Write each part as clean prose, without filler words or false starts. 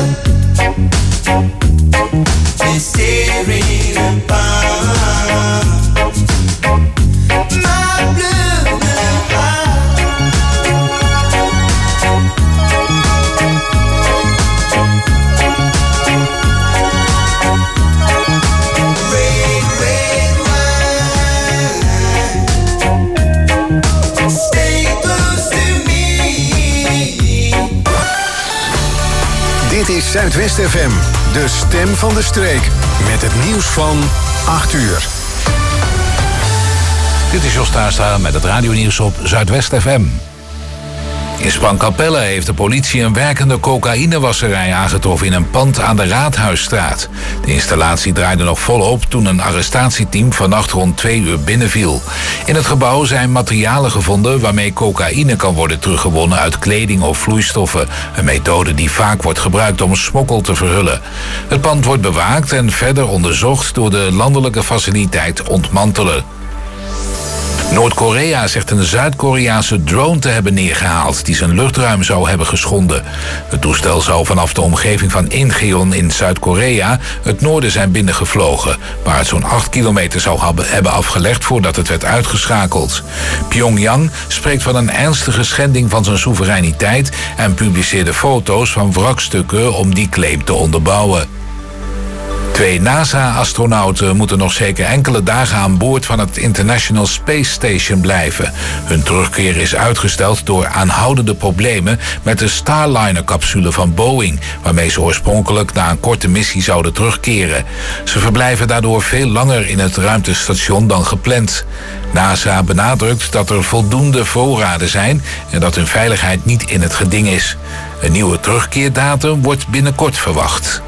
is tearing apart my blue heart. Red, red wine, stay close to me. Dit is Zuidwest FM, de stem van de streek. Met het nieuws van 8 uur. Dit is Jos Taarstra met het radionieuws op Zuidwest FM. In Sprangkapelle heeft de politie een werkende cocaïnewasserij aangetroffen in een pand aan de Raadhuisstraat. De installatie draaide nog volop toen een arrestatieteam vannacht rond 2 uur binnenviel. In het gebouw zijn materialen gevonden waarmee cocaïne kan worden teruggewonnen uit kleding of vloeistoffen. Een methode die vaak wordt gebruikt om smokkel te verhullen. Het pand wordt bewaakt en verder onderzocht door de landelijke faciliteit ontmantelen. Noord-Korea zegt een Zuid-Koreaanse drone te hebben neergehaald die zijn luchtruim zou hebben geschonden. Het toestel zou vanaf de omgeving van Incheon in Zuid-Korea het noorden zijn binnengevlogen, waar het zo'n 8 kilometer zou hebben afgelegd voordat het werd uitgeschakeld. Pyongyang spreekt van een ernstige schending van zijn soevereiniteit en publiceerde foto's van wrakstukken om die claim te onderbouwen. 2 NASA-astronauten moeten nog zeker enkele dagen aan boord van het International Space Station blijven. Hun terugkeer is uitgesteld door aanhoudende problemen met de Starliner-capsule van Boeing, waarmee ze oorspronkelijk na een korte missie zouden terugkeren. Ze verblijven daardoor veel langer in het ruimtestation dan gepland. NASA benadrukt dat er voldoende voorraden zijn en dat hun veiligheid niet in het geding is. Een nieuwe terugkeerdatum wordt binnenkort verwacht.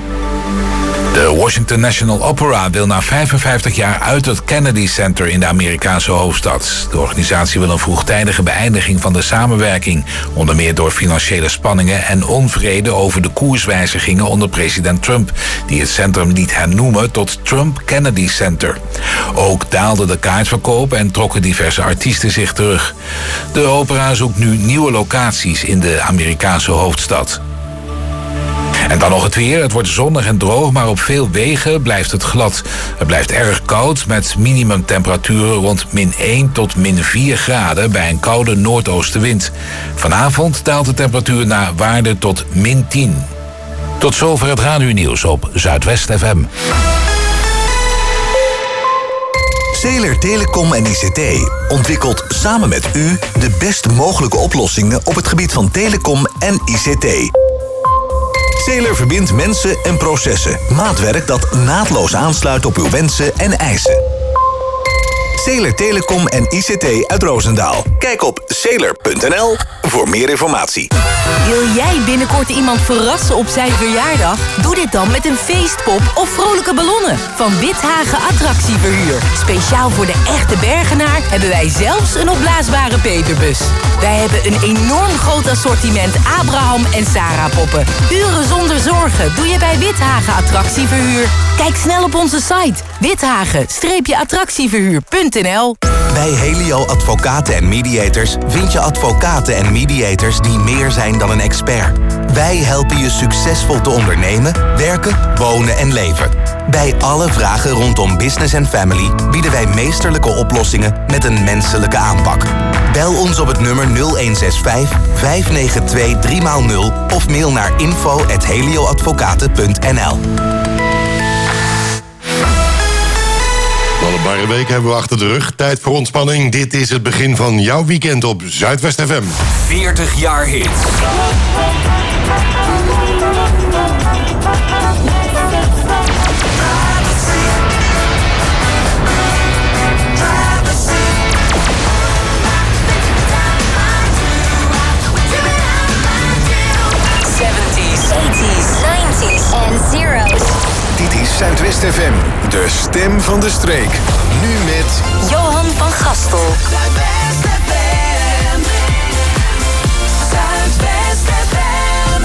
De Washington National Opera wil na 55 jaar uit het Kennedy Center in de Amerikaanse hoofdstad. De organisatie wil een vroegtijdige beëindiging van de samenwerking, onder meer door financiële spanningen en onvrede over de koerswijzigingen onder president Trump, die het centrum liet hernoemen tot Trump Kennedy Center. Ook daalde de kaartverkoop en trokken diverse artiesten zich terug. De opera zoekt nu nieuwe locaties in de Amerikaanse hoofdstad. En dan nog het weer. Het wordt zonnig en droog, maar op veel wegen blijft het glad. Het blijft erg koud met minimumtemperaturen rond -1 tot -4 graden bij een koude noordoostenwind. Vanavond daalt de temperatuur naar waarde tot -10. Tot zover het radionieuws op Zuidwest FM. Zeeler Telecom en ICT ontwikkelt samen met u de best mogelijke oplossingen op het gebied van telecom en ICT. Zeeler verbindt mensen en processen. Maatwerk dat naadloos aansluit op uw wensen en eisen. Zeeler Telecom en ICT uit Roosendaal. Kijk op zeeler.nl voor meer informatie. Wil jij binnenkort iemand verrassen op zijn verjaardag? Doe dit dan met een feestpop of vrolijke ballonnen van Withagen Attractieverhuur. Speciaal voor de echte Bergenaar hebben wij zelfs een opblaasbare peperbus. Wij hebben een enorm groot assortiment Abraham en Sarah poppen. Uren zonder zorgen doe je bij Withagen Attractieverhuur. Kijk snel op onze site withagen-attractieverhuur.nl. Bij Helio Advocaten en Mediators vind je advocaten en mediators die meer zijn dan een expert. Wij helpen je succesvol te ondernemen, werken, wonen en leven. Bij alle vragen rondom business en family bieden wij meesterlijke oplossingen met een menselijke aanpak. Bel ons op het nummer 0165 592 3x0 of mail naar info@helioadvocaten.nl. Alle barre week hebben we achter de rug. Tijd voor ontspanning. Dit is het begin van jouw weekend op Zuidwest FM. 40 jaar hits. Dit is Zuidwest FM, de stem van de streek. Nu met Johan van Gastel. Zuidwest FM. Zuidwest FM.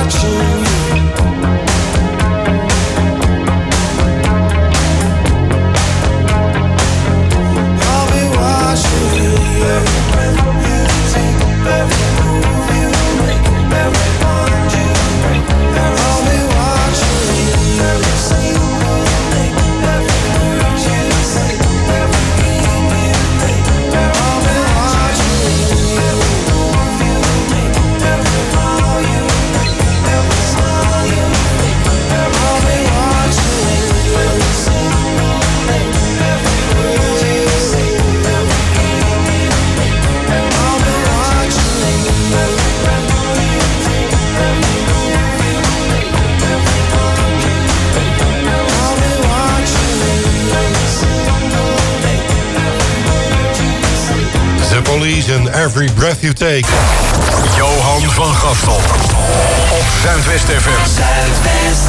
Every Breath You Take. Johan van Gastel. Op Zuidwest FM. Zuidwest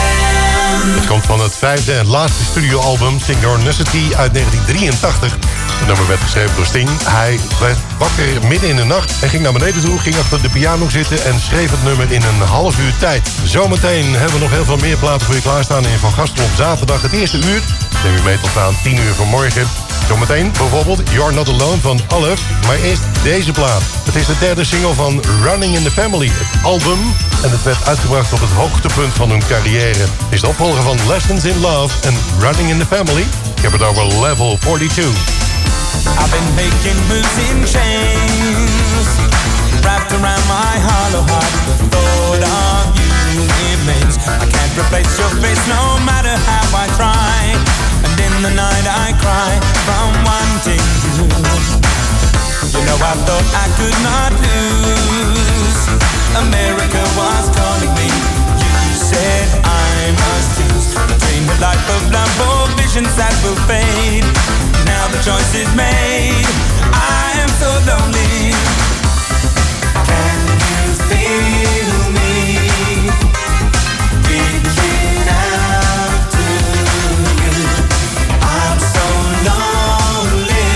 FM. Het komt van het vijfde en laatste studioalbum Synchronicity uit 1983. Het nummer werd geschreven door Sting. Hij werd wakker midden in de nacht en ging naar beneden toe, ging achter de piano zitten en schreef het nummer in een half uur tijd. Zometeen hebben we nog heel veel meer platen voor je klaarstaan in Van Gastel op zaterdag. Het eerste uur neem je mee tot aan 10 uur vanmorgen. Zometeen bijvoorbeeld You're Not Alone van Olive, maar eerst deze plaat. Het is de derde single van Running in the Family, het album. En het werd uitgebracht op het hoogtepunt van hun carrière. Het is de opvolger van Lessons in Love en Running in the Family. Ik heb het over Level 42. I've been making moves in chains, wrapped around my hollow heart. The thought of you remains. I can't replace your face no matter how I try. And in the night I cry from wanting you. You know I thought I could not lose. America was calling me. You said I must choose between the life of love or visions that will fade. Now the choice is made. I am so lonely. Can you feel me reaching out to you? I'm so lonely.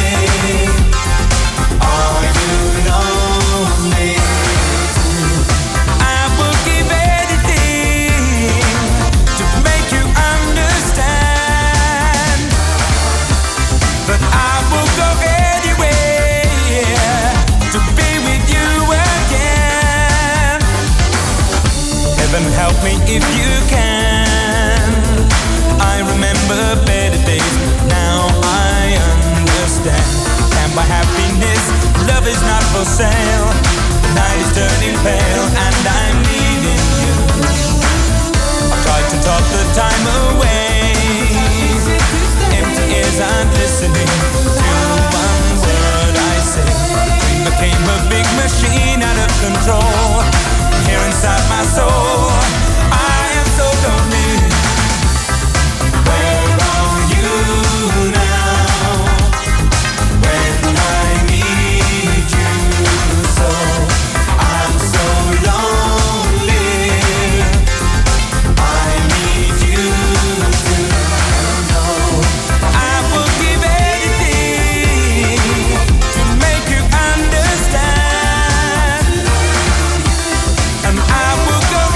Are you lonely too? I will give anything to make you understand. But I will go anywhere to be with you again. Heaven help me if you can. I remember better days, now I understand. Can't buy happiness, love is not for sale. The night is turning pale and I'm needing you. I tried to talk the time away. Empty ears aren't listening to one word I say. We became a big machine out of control. Here inside my soul, I am so lonely. Where are you now? When I need you so, I'm so lonely. I need you to know. I will give anything to make you understand. And I will go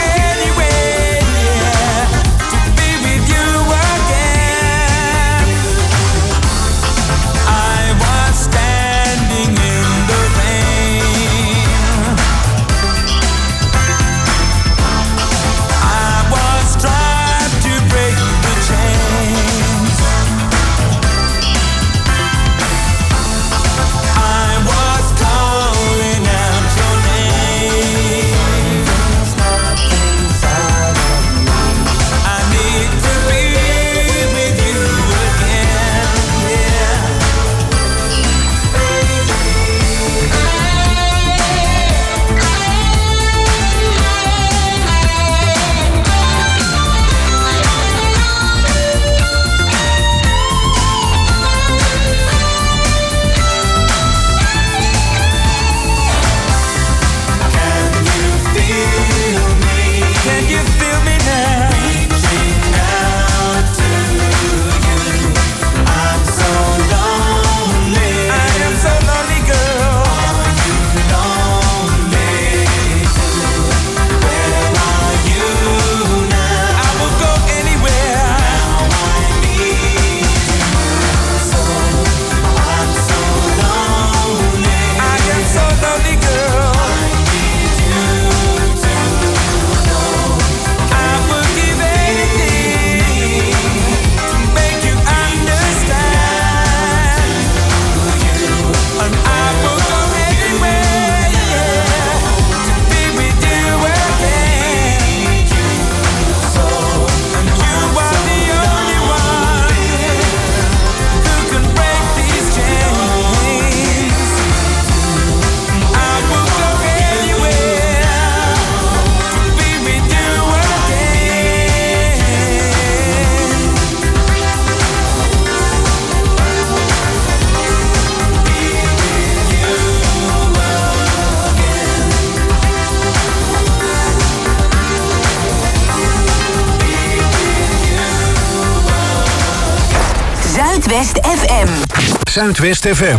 Zuidwest FM. Zuidwest FM.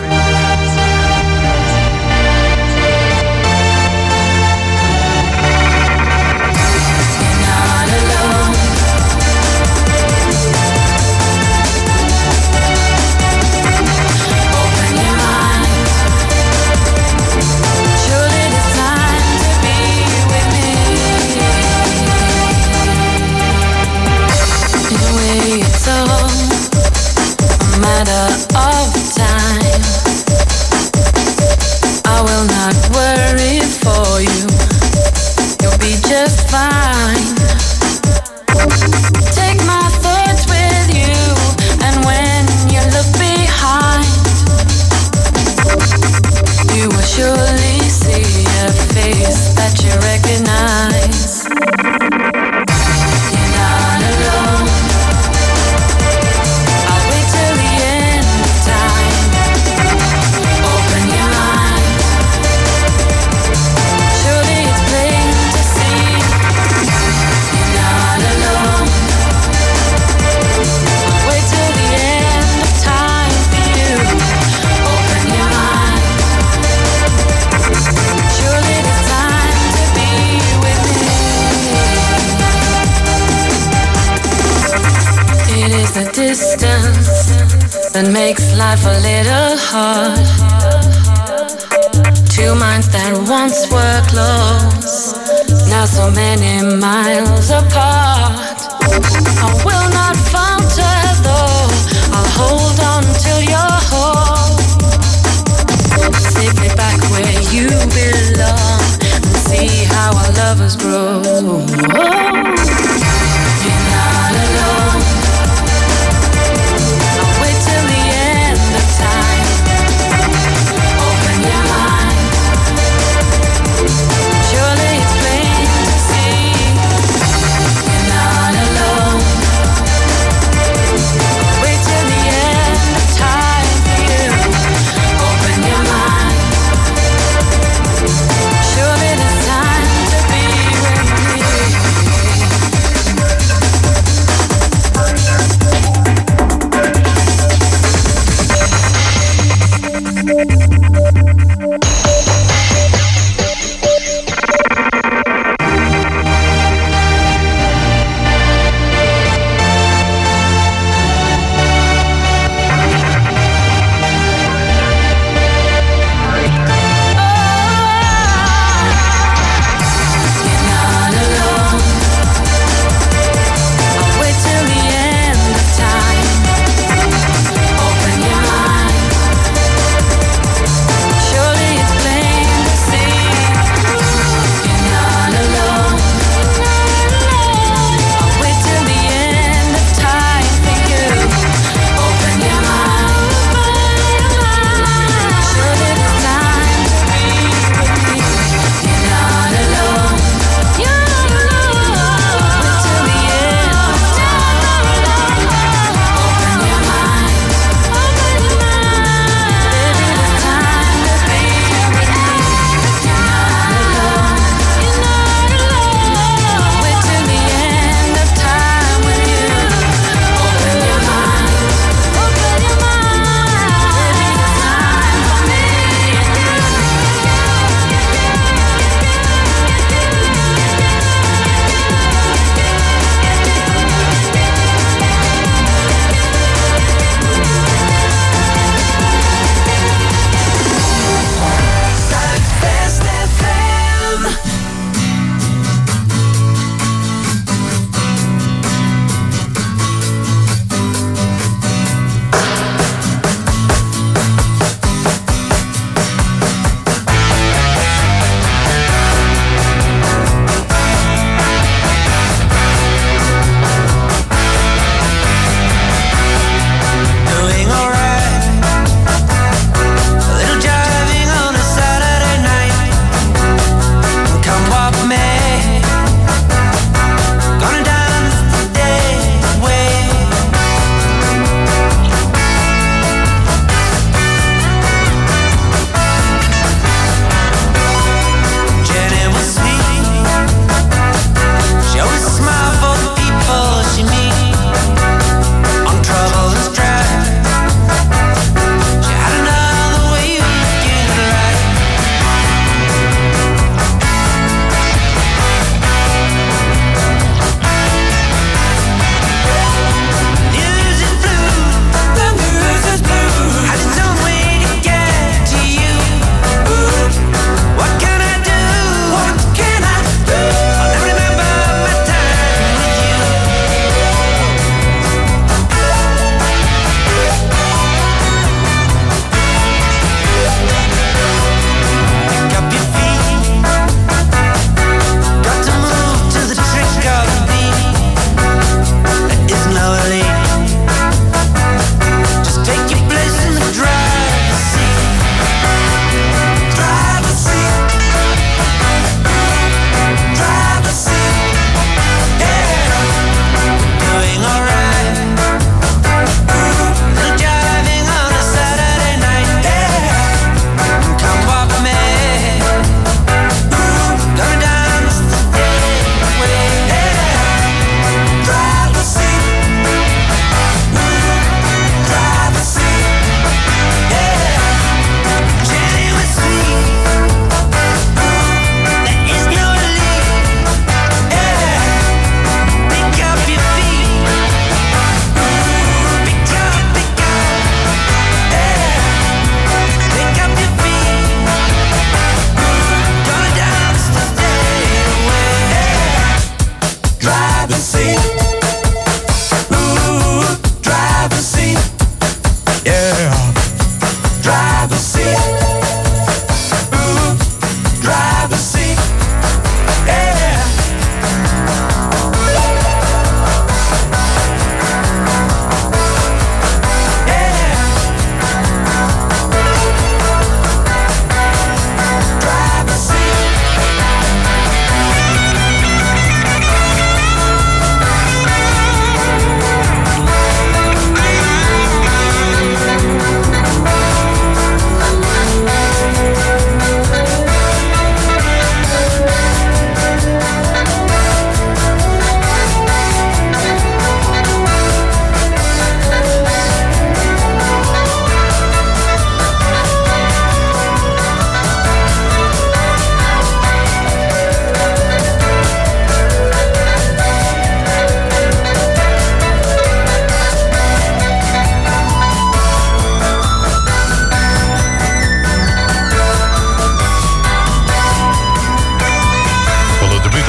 Matter of time. I will not worry for you. You'll be just fine. Take my thoughts with you, and when you look behind, you will surely see a face that you recognize. You're not alone. The distance that makes life a little hard. Two minds that once were close, now so many miles apart. I will not falter though, I'll hold on till you're whole. Safely back where you belong, and see how our lovers grow. You're not alone.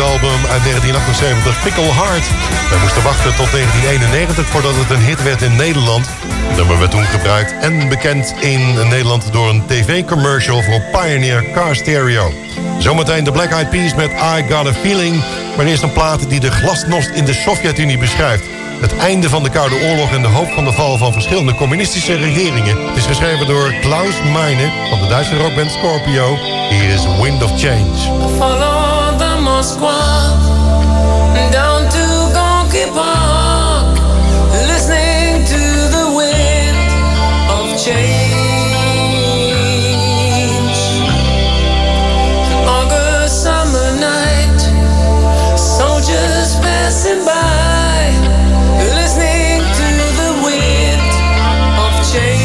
debuutalbum uit 1978, Pickle Heart. We moesten wachten tot 1991 voordat het een hit werd in Nederland. Het nummer werd toen gebruikt en bekend in Nederland door een tv-commercial voor Pioneer Car Stereo. Zometeen de Black Eyed Peas met I Got a Feeling. Maar eerst een plaat die de glasnost in de Sovjet-Unie beschrijft. Het einde van de Koude Oorlog en de hoop van de val van verschillende communistische regeringen. Het is geschreven door Klaus Meine van de Duitse rockband Scorpio. Hier is Wind of Change. Follow the Moskwa down to Gonky Park, listening to the wind of change. August summer night, soldiers passing by, listening to the wind of change.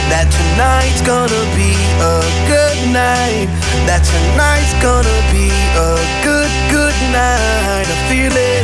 that tonight's gonna be a good night. That tonight's gonna be a good, good night. I'm feeling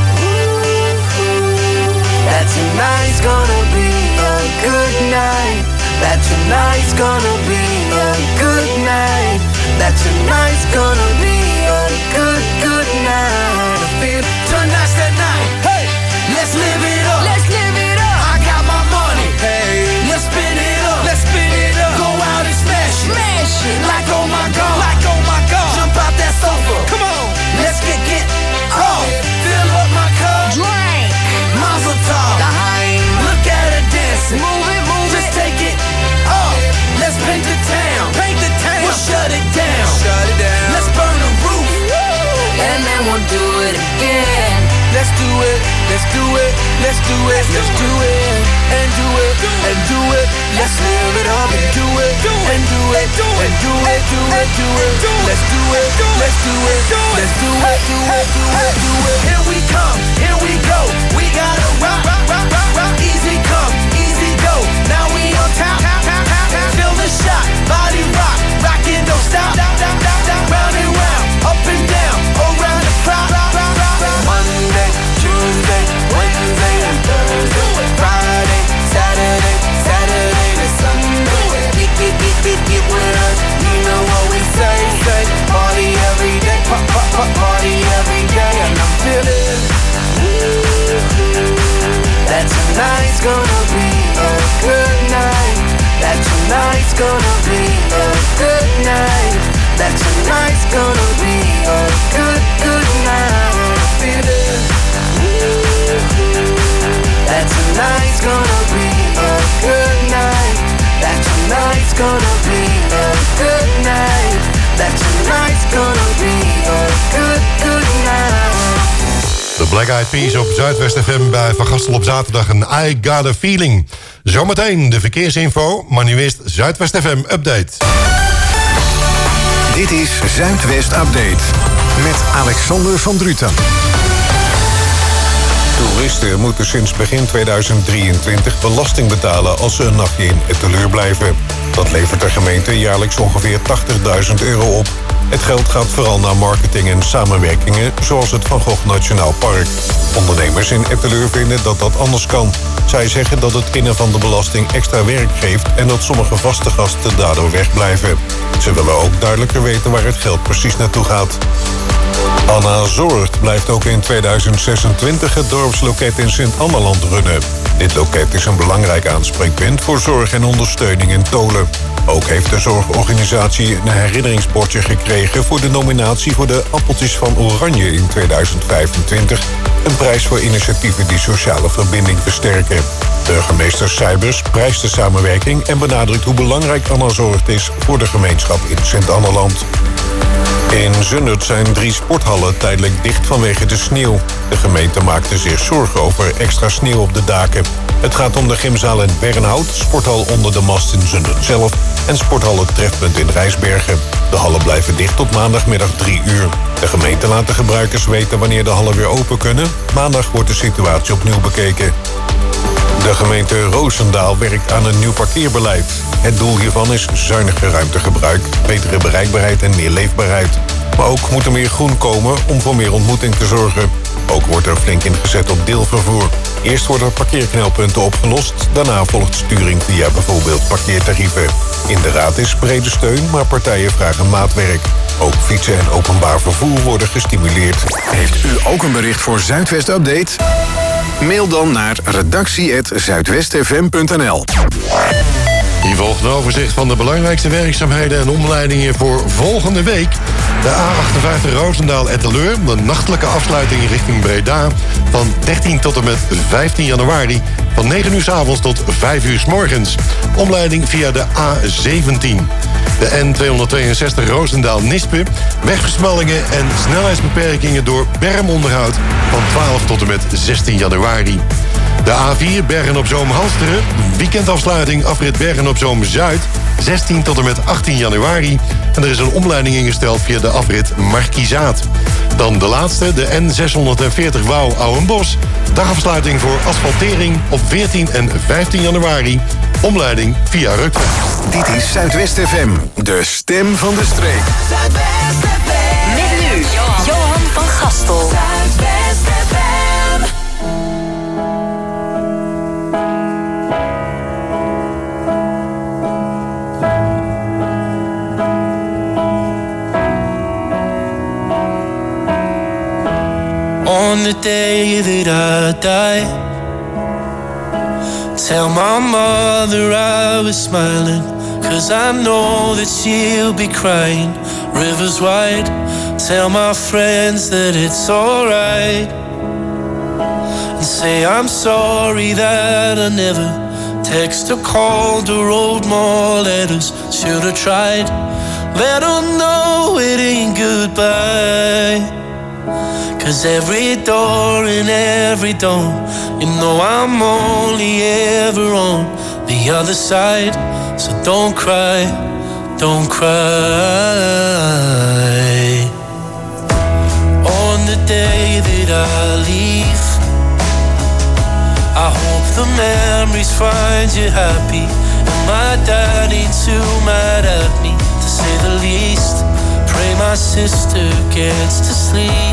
that tonight's gonna be a good night. That tonight's gonna be a good night. That tonight's gonna be a good, good night. I feel tonight's the night. Hey, let's live it up. Let's live it up. I got my money. Hey, let's spin it up. Let's spin it up. Go out and smash it. Smash it. Like oh my god. Like oh my god. Jump out that sofa. Come on. Let's get off. Fill up my cup. Drink. Mazel tov. Look at her dancing. Move it, move it. Just take it off. Let's paint the town. Paint the town. We'll shut it down. Shut it down. Let's burn the roof. And then we'll do it again. Let's do it. Let's do it. Let's do it. Let's do it. And do it. And do it. Let's live it up and do it. And do it. And do it. Do it. Do it. Let's do it. Let's do it. Let's do it. Do it. Do it. Do it. Here we come. Here we go. We gotta rock. Rock. Rock. Rock. Easy come. Easy go. Now we on top. Feel the shot. Body rock. Rockin', don't stop. Round and round. Up and down. Around the clock. Monday, Tuesday, Wednesday, and Thursday. Friday, Saturday, Saturday to Sunday. Get with us. You know what we say. Party every day. Party every day. And I'm feeling that tonight's gonna be a good night. That tonight's gonna be a good night. That tonight's gonna be a good, good night. I'm feeling that tonight's gonna be a good night. That tonight's gonna be a good night. That tonight's gonna be a good, good night. De Black Eyed Peas op Zuidwest FM bij Van Gastel op zaterdag en I Got a Feeling. Zometeen de verkeersinfo, maar nu eerst Zuidwest FM Update. Dit is Zuidwest Update met Alexander van Druten. Toeristen moeten sinds begin 2023 belasting betalen als ze een nachtje in Etteleur blijven. Dat levert de gemeente jaarlijks ongeveer €80.000 op. Het geld gaat vooral naar marketing en samenwerkingen, zoals het Van Gogh Nationaal Park. Ondernemers in Etteleur vinden dat dat anders kan. Zij zeggen dat het innen van de belasting extra werk geeft en dat sommige vaste gasten daardoor wegblijven. Ze willen ook duidelijker weten waar het geld precies naartoe gaat. Anna Zorgt blijft ook in 2026 het dorpsloket in Sint-Anneland runnen. Dit loket is een belangrijk aanspreekpunt voor zorg en ondersteuning in Tolen. Ook heeft de zorgorganisatie een herinneringsbordje gekregen voor de nominatie voor de Appeltjes van Oranje in 2025. Een prijs voor initiatieven die sociale verbinding versterken. Burgemeester Seibers prijst de samenwerking en benadrukt hoe belangrijk Anna Zorgt is voor de gemeenschap in Sint-Anneland. In Zundert zijn 3 sporthallen tijdelijk dicht vanwege de sneeuw. De gemeente maakte zich zorgen over extra sneeuw op de daken. Het gaat om de gymzaal in Bernhout, sporthal Onder de Mast in Zundert zelf en sporthal Het Trefpunt in Rijsbergen. De hallen blijven dicht tot maandagmiddag 3 uur. De gemeente laat de gebruikers weten wanneer de hallen weer open kunnen. Maandag wordt de situatie opnieuw bekeken. De gemeente Roosendaal werkt aan een nieuw parkeerbeleid. Het doel hiervan is zuiniger ruimtegebruik, betere bereikbaarheid en meer leefbaarheid. Maar ook moet er meer groen komen om voor meer ontmoeting te zorgen. Ook wordt er flink ingezet op deelvervoer. Eerst worden parkeerknelpunten opgelost, daarna volgt sturing via bijvoorbeeld parkeertarieven. In de raad is brede steun, maar partijen vragen maatwerk. Ook fietsen en openbaar vervoer worden gestimuleerd. Heeft u ook een bericht voor Zuidwest Update? Mail dan naar redactie@zuidwestfm.nl. Hier volgt een overzicht van de belangrijkste werkzaamheden en omleidingen voor volgende week. De A58 Roosendaal-Etteleur, de nachtelijke afsluiting richting Breda van 13 tot en met 15 januari... van 9 uur 's avonds tot 5 uur 's morgens. Omleiding via de A17. De N262 Roosendaal-Nispe, wegversmallingen en snelheidsbeperkingen door bermonderhoud van 12 tot en met 16 januari. De A4 Bergen-op-Zoom-Halsteren, weekendafsluiting afrit Bergen-op-Zoom-Zuid, 16 tot en met 18 januari. En er is een omleiding ingesteld via de afrit Markizaat. Dan de laatste, de N640 Wouw-Ouwenbos. Dagafsluiting voor asfaltering op 14 en 15 januari. omleiding via Rukven. Dit is Zuidwest FM, de stem van de streek. Zuidwest FM. Met nu Johan van Gastel. Zuidwest FM. On the day that I die, tell my mother I was smiling, 'cause I know that she'll be crying. Rivers wide, tell my friends that it's alright, and say I'm sorry that I never text or called or wrote more letters. Should have tried, let her know it ain't goodbye. 'Cause every door and every dawn, you know I'm only ever on the other side. So don't cry, don't cry. On the day that I leave, I hope the memories find you happy, and my dad ain't too mad at me, to say the least. Pray my sister gets to sleep.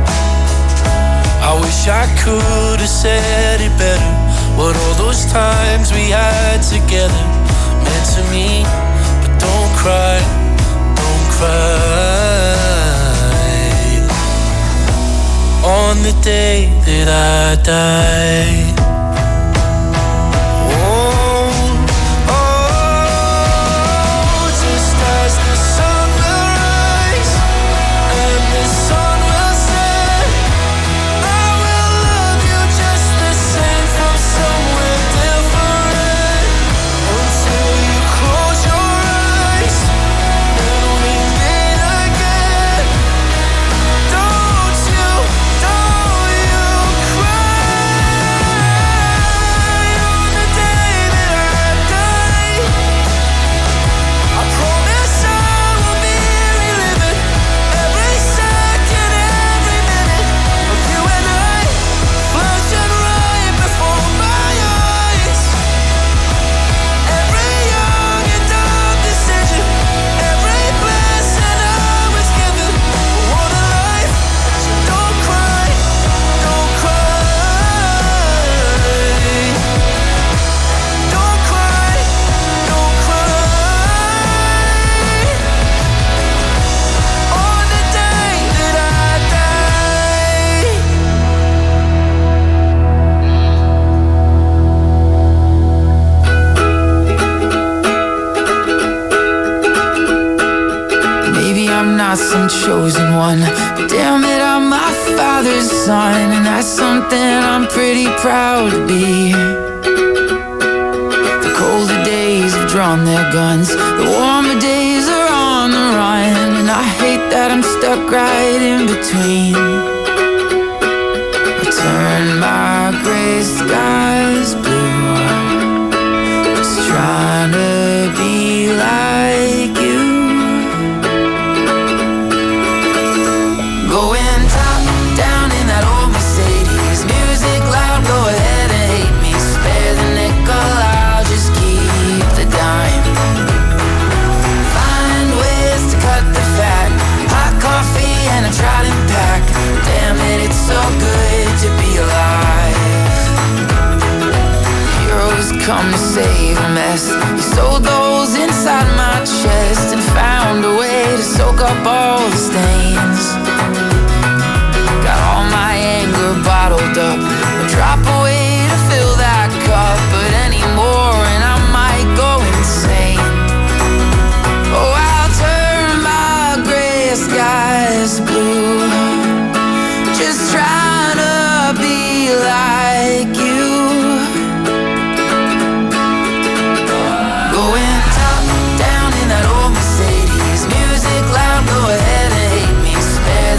I wish I could have said it better, what all those times we had together meant to me. But don't cry, don't cry. On the day that I die. Some chosen one, but damn it, I'm my father's son, and that's something I'm pretty proud to be. The colder days have drawn their guns, the warmer days are on the run, and I hate that I'm stuck right in between. I turn my gray skies blue, just trying to be like you. Come to save a mess. You sold those inside my chest and found a way to soak up all the stains. Got all my anger bottled up, a drop away to fill that cup, but anymore and I might go insane. Oh, I'll turn my gray skies blue, just trying to be like you. Go ahead and hate me, spare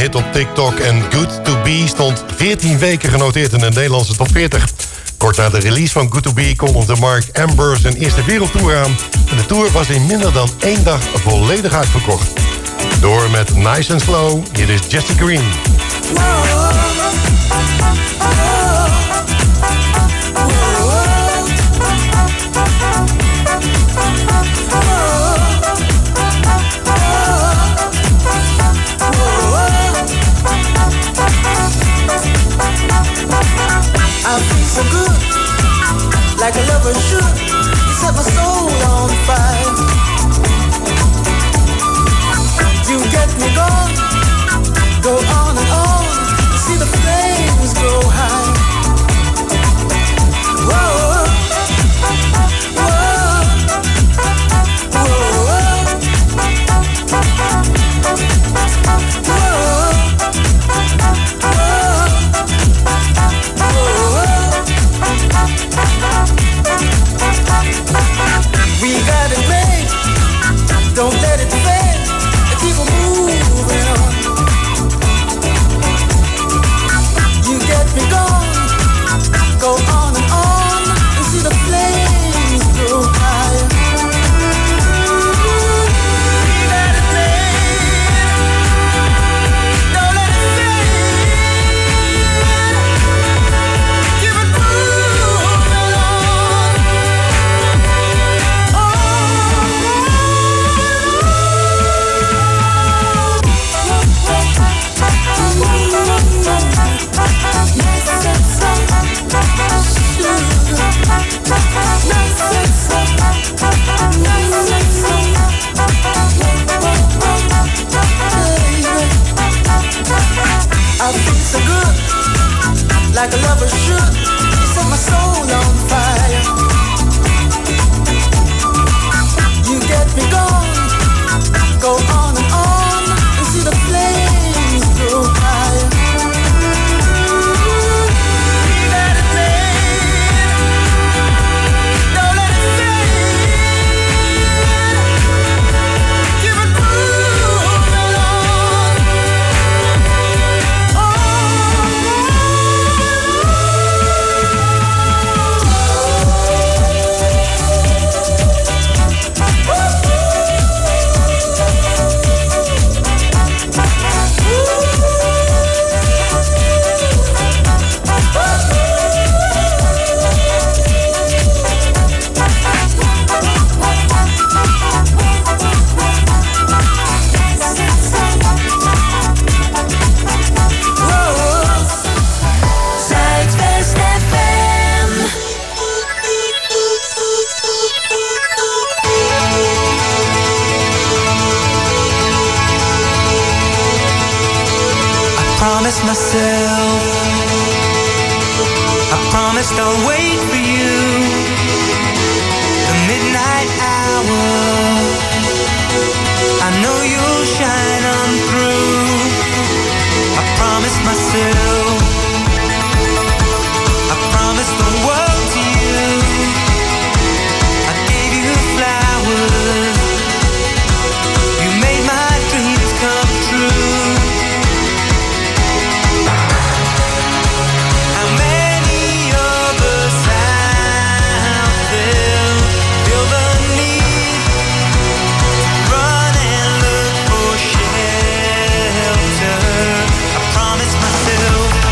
hit op TikTok en Good To Be stond 14 weken genoteerd in de Nederlandse top 40. Kort na de release van Good To Be kondigde Mark Amber zijn eerste wereldtour aan. En de tour was in minder dan 1 dag volledig uitverkocht. Door met Nice and Slow, hier is Jesse Green. I feel so good, like a lover should. You set my soul on fire. You get me going, go on and on. See the flames grow high. Whoa, whoa, whoa, we got it made, don't let it fade, keep on moving on. You get me going, go on and see the flames grow higher. We got it made, don't let it fade, keep it moving on. I feel so good, like a lover should. You set my soul on fire. You get me going, go on and see the flames grow higher. We got it made, don't let it fade, keep it moving on. Promised myself, I promised I'll wait for you. The midnight hour, I know you'll shine on through. I promised myself, I promised the world to you. I gave you flowers, you made my dreams come true. I promised myself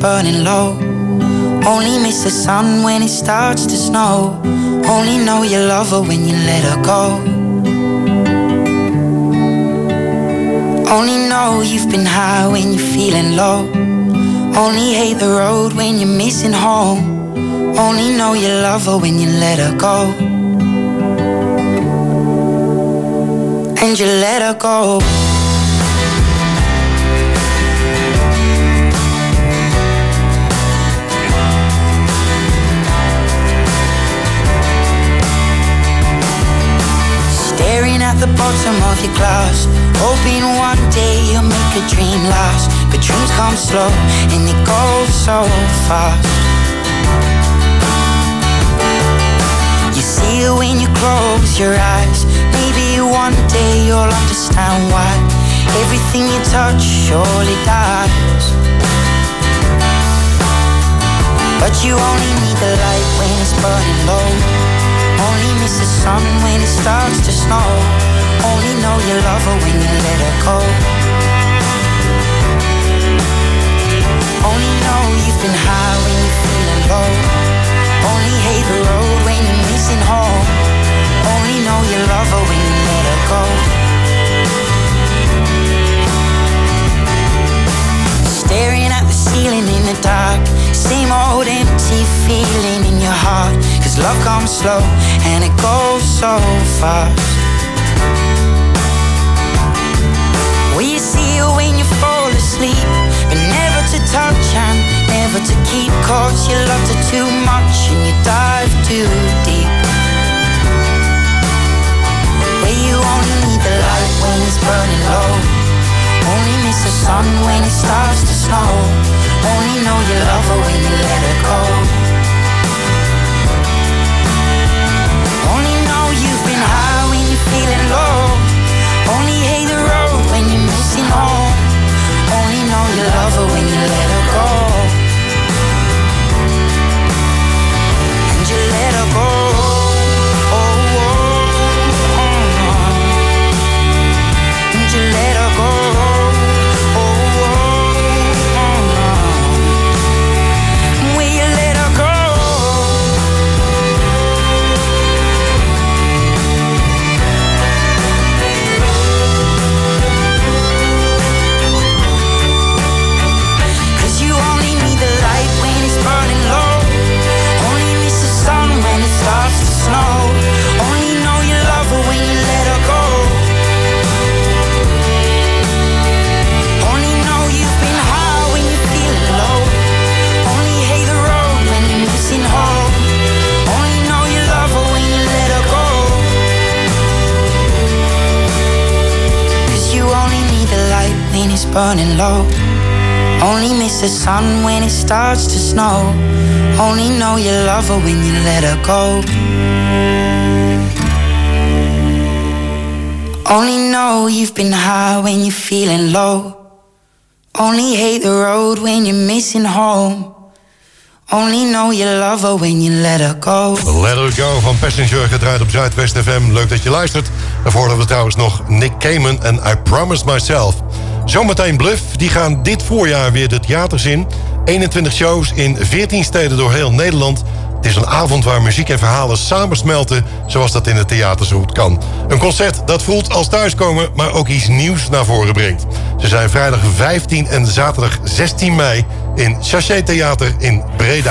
burning low. Only miss the sun when it starts to snow. Only know you love her when you let her go. Only know you've been high when you're feeling low. Only hate the road when you're missing home. Only know you love her when you let her go. And you let her go. Staring at the bottom of your glass, hoping one day you'll make a dream last. But dreams come slow and they go so fast. You see it when you close your eyes. Maybe one day you'll understand why everything you touch surely dies. But you only need the light when it's burning low. Only miss the sun when it starts to snow. Only know you love her when you let her go. Only know you've been high when you're feeling low. Only hate the road when you're missing home. Only know you love her when you let her go. Staring at the ceiling in the dark, same old empty feeling in your heart. Cause love comes slow and it goes so fast. Will you see it when you fall asleep, but never to touch and never to keep. Cause you loved her too much and you dive too deep. Where you only need the light when it's burning low. Only miss the sun when it starts to snow. Only know you love her when you let her go. Only know you've been high when you're feeling low. Only hate the road when you're missing home. Only know you love her when you let her go. And you let her go. Oh, oh, oh, oh. And you let her go. Burning low. Only miss the sun when it starts to snow. Only know you love her when you let her go. Only know you've been high when you're feeling low. Only hate the road when you're missing home. Only know you love her when you let her go. Let Her Go van Passenger gedraaid op Zuidwest FM. Leuk dat je luistert. Daarvoor hadden we trouwens nog Nick Cayman en I Promised Myself. Zometeen Bluff, die gaan dit voorjaar weer de theaters in. 21 shows in 14 steden door heel Nederland. Het is een avond waar muziek en verhalen samensmelten, zoals dat in het theater zo goed kan. Een concert dat voelt als thuiskomen, maar ook iets nieuws naar voren brengt. Ze zijn vrijdag 15 en zaterdag 16 mei in Sachet Theater in Breda.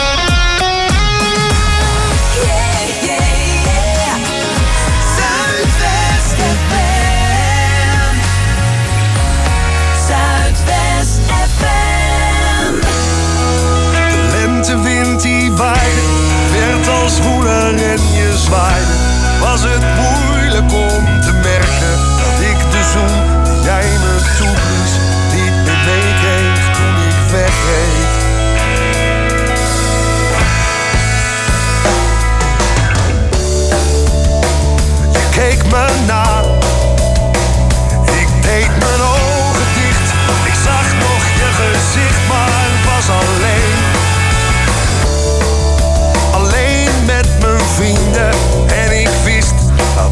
Als woeler en je zwaaide, was het moeilijk om te merken dat ik de zoen die jij me toeblies niet meer meekreeg toen ik wegreed. Je keek me na, ik deed mijn ogen dicht, ik zag nog je gezicht, maar was alleen. Met mijn vrienden en ik wist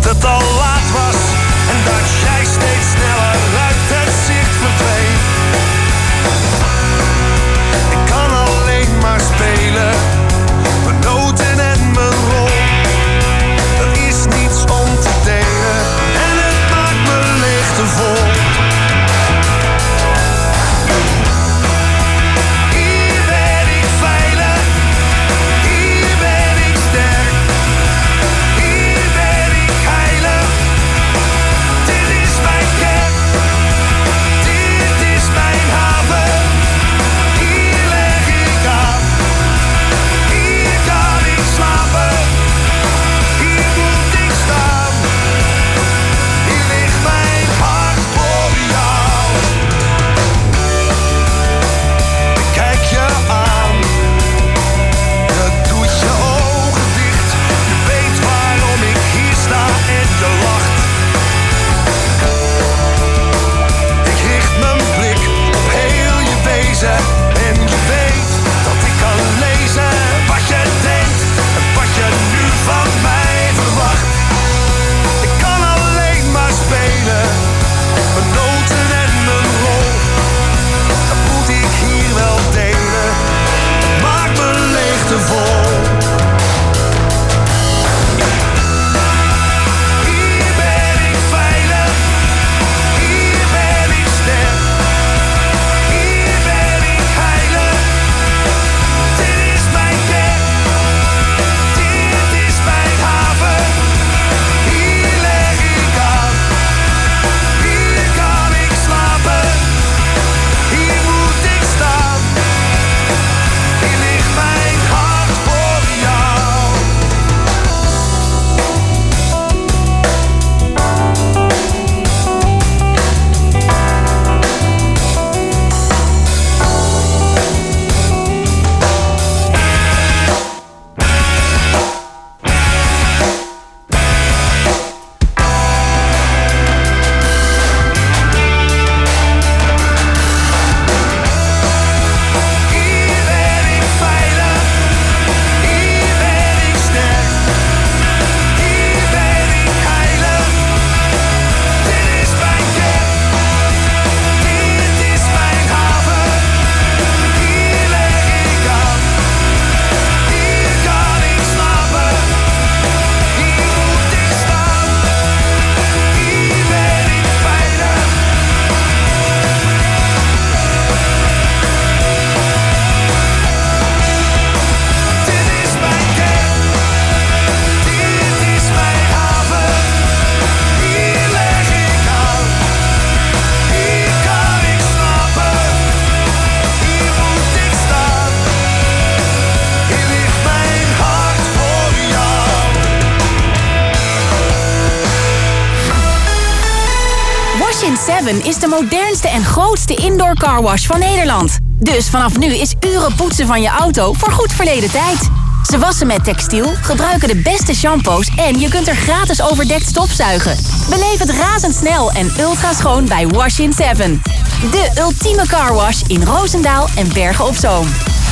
in 7 is de modernste en grootste indoor carwash van Nederland. Dus vanaf nu is uren poetsen van je auto voor goed verleden tijd. Ze wassen met textiel, gebruiken de beste shampoos en je kunt er gratis overdekt stofzuigen. Beleef het razendsnel en ultra schoon bij Wash in 7. De ultieme carwash in Roosendaal en Bergen op Zoom.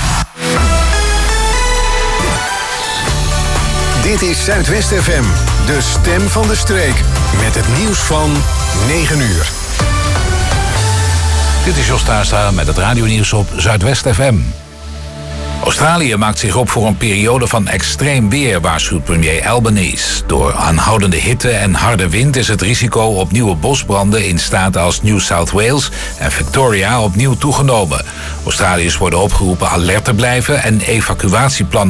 Dit is Zuidwest FM, de stem van de streek. Met het nieuws van 9 uur. Dit is Jos Tuinstra met het radionieuws op Zuidwest FM. Australië maakt zich op voor een periode van extreem weer, waarschuwt premier Albanese. Door aanhoudende hitte en harde wind is het risico op nieuwe bosbranden in staten als New South Wales en Victoria opnieuw toegenomen. Australiërs worden opgeroepen alert te blijven en evacuatieplannen